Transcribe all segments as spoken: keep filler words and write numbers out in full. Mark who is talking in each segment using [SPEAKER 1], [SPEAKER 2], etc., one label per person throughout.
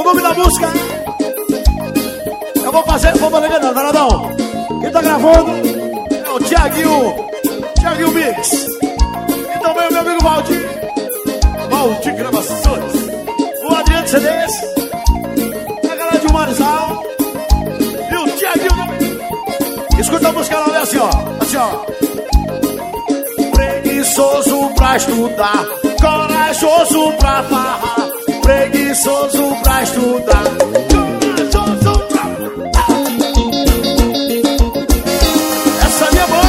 [SPEAKER 1] nome da música. Eu vou fazer, vou fazer não, Varadão. Quem tá gravando é o Thiaguinho, Thiaguinho Mix. E também o meu amigo Valdir, Valdir Gravações. O Adriano C Ds, a galera de Marizal e o Thiaguinho. Escuta a música lá, assim ó, assim ó. Preguiçoso pra estudar, corajoso pra farrar. Preguiçoso pra estudar, corajoso pra farrar. Essa é minha mão.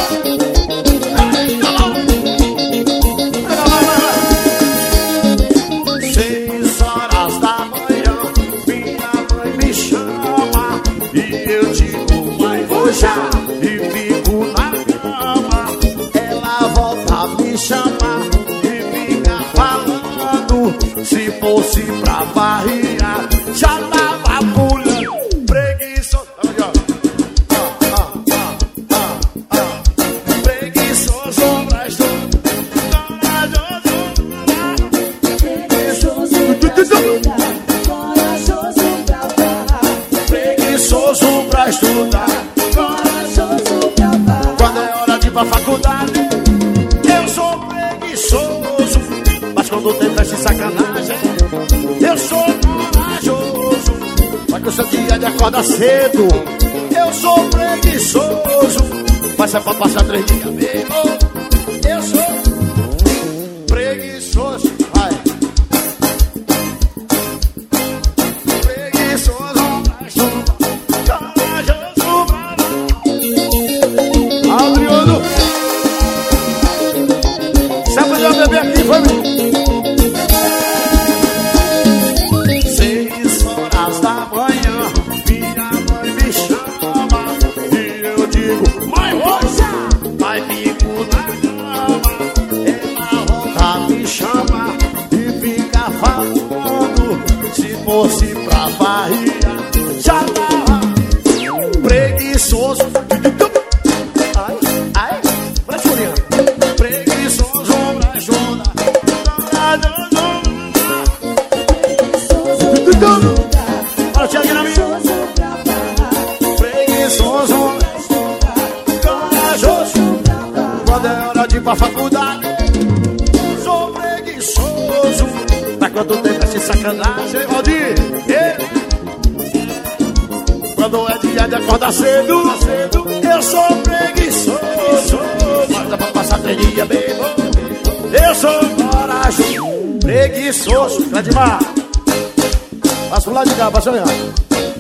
[SPEAKER 1] Seis horas da manhã, minha mãe me chama e eu digo, mãe, vou já. E fico na cama, ela volta a me chamar e fica falando. Se fosse pra barriar, já tava pulando. Preguiçoso. Ah, ah, ah, ah, ah. Preguiçoso pra estudar, corajoso pra farrar. Preguiçoso pra estudar, corajoso pra farrar. Quando é hora de ir pra faculdade, eu sou preguiçoso. Mas quando tem festa e sacanagem, eu sou corajoso. Mas que o seu dia de acordar cedo, eu sou preguiçoso. Mas é pra passar três dias mesmo, eu sou preguiçoso. Vai. Preguiçoso, corajoso. Adriano, você aprendeu a beber aqui, foi meu? Fosse pra barriga, já tava preguiçoso. Ai, ai, vai chorando. Preguiçoso pra estudar, olha o Thiaguinho na minha. Preguiçoso, corajoso. Quando é hora de ir pra faculdade, sou preguiçoso. Mas quando tem essa sacanagem, Valdir, quando é dia de acordar cedo, eu sou preguiçoso. Mas dá pra passar três dias mesmo, eu sou corajoso. Preguiçoso, Cladimar. Passa pro lado de cá, passa olhar.